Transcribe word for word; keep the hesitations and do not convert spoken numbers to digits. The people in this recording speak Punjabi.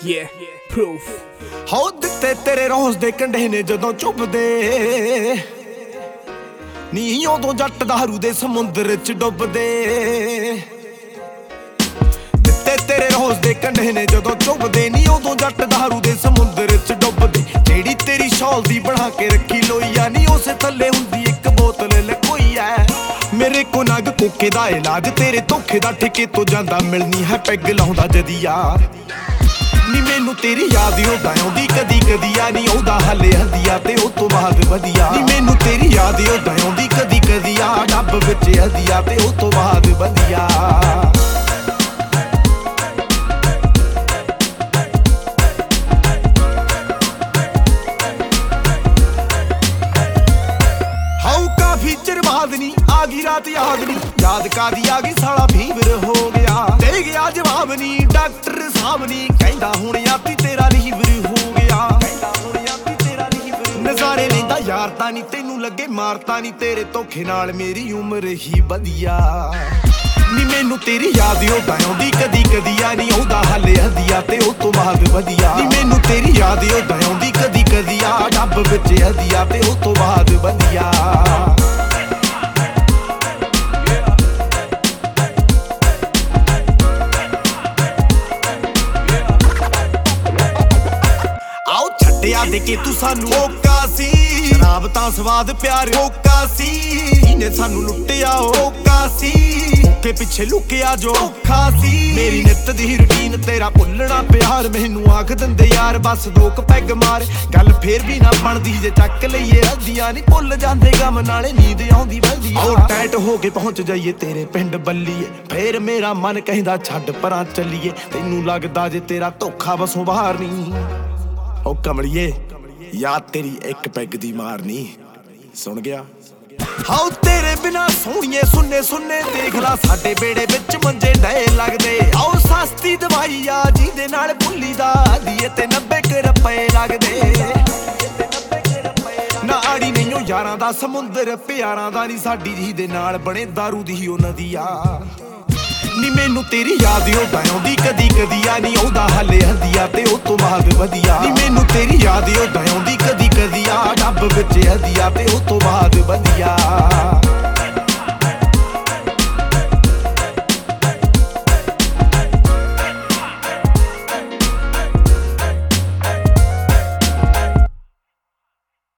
Yeah, proof. ਹੋ ਦਿੱਤੇ ਤੇਰੇ ਰੋਜ਼ ਦੇ ਕੰਢੇ ਨੇ ਜਦੋਂ ਚੁੱਭਦੇ ਨੀ ਉਦੋਂ ਜੱਟ ਦਾਰੂ ਦੇ ਸਮੁੰਦਰ ਚ ਡੁੱਬਦੇ ਦਿੱਤੇ ਤੇਰੇ ਰੋਜ਼ ਦੇ ਕੰਢੇ ਨੇ ਜਦੋਂ ਚੁੱਭਦੇ ਨੀ ਉਦੋਂ ਜੱਟ ਦਾਰੂ ਦੇ ਸਮੁੰਦਰ ਚ ਡੁੱਬਦੇ ਜਿਹੜੀ ਤੇਰੀ ਸ਼ੌਲ ਦੀ ਬਣਾ ਕੇ ਰੱਖੀ ਲੋਈਆ ਨੀ ਉਸੇ ਥੱਲੇ ਹੁੰਦੀ ਇੱਕ ਬੋਤਲ ਲਕੋਈ ਐ ਮੇਰੇ ਕੋ ਨਗ ਕੋਕੇ ਦਾ ਇਲਾਜ ਤੇਰੇ ਧੋਖੇ ਦਾ ਠੇਕੇ ਤੋਂ ਜਾਂਦਾ ਮਿਲਣੀ ਹੈ ਪੈਗ ਲਾਉਂਦਾ ਜਦੀਆ ਨੀ ਮੈਨੂੰ ਤੇਰੀ ਯਾਦ ਉਦਾਂ ਆਉਂਦੀ ਕਦੀ ਕਦੀ ਆ ਨੀ ਉਹਦਾ ਹੱਲੇ ਹੱਦੀਆ ਤੇ ਉਹ ਤੋਂ ਬਾਅਦ ਵਧੀਆ ਨੀ ਮੈਨੂੰ ਤੇਰੀ ਯਾਦ ਉਦਾਂ ਆਉਂਦੀ ਕਦੀ ਕਦੀ ਆ ਡੱਬ ਵਿੱਚ ਹੱਦੀਆ ਤੇ ਉਹ ਤੋਂ ਬਾਅਦ ਵਧੀਆ ਹਾਉ ਕਾਫੀ ਚਿਰ ਬਾਅਦ ਨੀ ਆ ਗਈ ਰਾਤ ਯਾਦ ਨੀ ਯਾਦ ਕਾਦੀ ਆ ਗਈ ਸਾਲਾ ਫੀਵਰ ਹੋ ਗਿਆ ਦੇ ਗਿਆ ਜਵਾਬ ਨੀ ਡਾਕਟਰ ਸਾਹਿਬ ਨੀ ਕਹਿੰਦਾ ਹੁਣ ਆਪੀ ਤੇਰਾ ਲੀਵਰ ਹੋ ਗਿਆ ਕਹਿੰਦਾ ਹੁਣ ਆਪੀ ਤੇਰਾ ਲੀਵਰ ਨਜ਼ਾਰੇ ਲੈਂਦਾ ਯਾਰ ਤਾਂ ਨੀ ਤੈਨੂੰ ਲੱਗੇ ਮਾਰਤਾ ਨੀ ਤੇਰੇ ਧੋਖੇ ਨਾਲ ਮੇਰੀ ਉਮਰ ਹੀ ਵਧੀਆ ਨੀ ਮੈਨੂੰ ਤੇਰੀ ਯਾਦ ਉਦਾਂ ਆਉਂਦੀ ਕਦੀ ਕਦੀ ਆ ਨੀ ਉਹਦਾ ਹੱਲੇ ਹੱਦੀਆ ਤੇ ਉਹ ਤੋਂ ਬਾਅਦ ਵਧੀਆ ਨੀ ਮੈਨੂੰ ਤੇਰੀ ਯਾਦ ਉਦਾਂ ਆਉਂਦੀ ਕਦੀ ਕਦੀ ਆ ਡੱਬ ਵਿੱਚ ਹੱਦੀਆ ਤੇ ਉਹ ਤੋਂ ਬਾਅਦ ਵਧੀਆ ਦੇ ਕੇ ਤੂੰ ਸਾਨੂੰ ਹੋਕਾ ਸੀ ਸ਼ਰਾਬ ਤਾਂ ਸਵਾਦ ਪਿਆਰ ਹੋਕਾ ਸੀ ਇਹਨੇ ਸਾਨੂੰ ਲੁੱਟਿਆ ਹੋਕਾ ਸੀ ਕੇ ਪਿੱਛੇ ਲੁਕਿਆ ਜੋ ਔਖਾ ਸੀ ਮੇਰੀ ਨਿੱਤ ਦੀ ਰੁਟੀਨ ਤੇਰਾ ਭੁੱਲਣਾ ਪਿਆਰ ਮੈਨੂੰ ਆਖ ਦਿੰਦੇ ਯਾਰ ਬਸ ਦੋ ਕ ਪੈਗ ਮਾਰ ਗੱਲ ਫੇਰ ਵੀ ਨਾ ਬਣਦੀ ਜੇ ਚੱਕ ਲਈਏ ਹੱਦੀਆਂ ਨਹੀਂ ਭੁੱਲ ਜਾਂਦੇ ਗਮ ਨਾਲੇ ਨੀਂਦ ਆਉਂਦੀ ਬਲਦੀ ਉਹ ਟੈਟ ਹੋ ਕੇ ਪਹੁੰਚ ਜਾਈਏ ਤੇਰੇ ਪਿੰਡ ਬੱਲੀਏ ਫੇਰ ਮੇਰਾ ਮਨ ਕਹਿੰਦਾ ਛੱਡ ਪਰਾਂ ਚੱਲੀਏ ਤੈਨੂੰ ਲੱਗਦਾ ਜੇ ਤੇਰਾ ਧੋਖਾ ਬਸੋਂ ਬਾਹਰ ਨਹੀਂ ਉਹ ਕਮਲੀਏ ਯਾਦ ਤੇਰੀ ਇੱਕ ਪੈਗ ਦੀ ਮਾਰਨੀ ਸੁਣ ਗਿਆ ਹਾਉ ਤੇਰੇ ਬਿਨਾ ਸੋਹਣੀਏ ਸੁੰਨੇ ਸੁੰਨੇ ਦੇਖ ਲਾ ਸਾਡੇ ਬੇੜੇ ਵਿੱਚ ਮੰਜੇ ਡਏ ਲੱਗਦੇ ਆਓ ਸਸਤੀ ਦਵਾਈ ਆ ਜਿਹਦੇ ਨਾਲ ਭੁੱਲੀ ਦਾ ਦੀਏ ਤੇ ਨੱਬੇ ਕੁ ਰੁਪਏ ਲੱਗਦੇ ਨਾ ਆੜੀ ਨਹੀਂ ਉਹ ਯਾਰਾਂ ਦਾ ਸਮੁੰਦਰ ਪਿਆਰਾਂ ਦਾ ਨਹੀਂ ਸਾਡੀ ਜਿਹਦੇ ਨਾਲ ਬਣੇ ਦਾਰੂ ਦੀ ਉਹ ਨਦੀਆ ਨੀ ਮੈਨੂੰ ਤੇਰੀ ਯਾਦ ਉਦਾਂ ਆਉਂਦੀ ਕਦੀ ਕਦੀ ਆ ਨੀ ਉਹਦਾ ਹੱਲੇ ਹੱਦੀਆ ਤੇ ਉਹ ਤੋਂ ਬਾਅਦ ਵਧੀਆ ਨੀ ਮੈਨੂੰ ਤੇਰੀ ਯਾਦ ਉਦਾਂ ਆਉਂਦੀ ਕਦੀ ਕਦੀ ਆ ਡੱਬ ਵਿੱਚ ਹੱਦੀਆ ਤੇ ਉਹ ਤੋਂ ਬਾਅਦ ਵਧੀਆ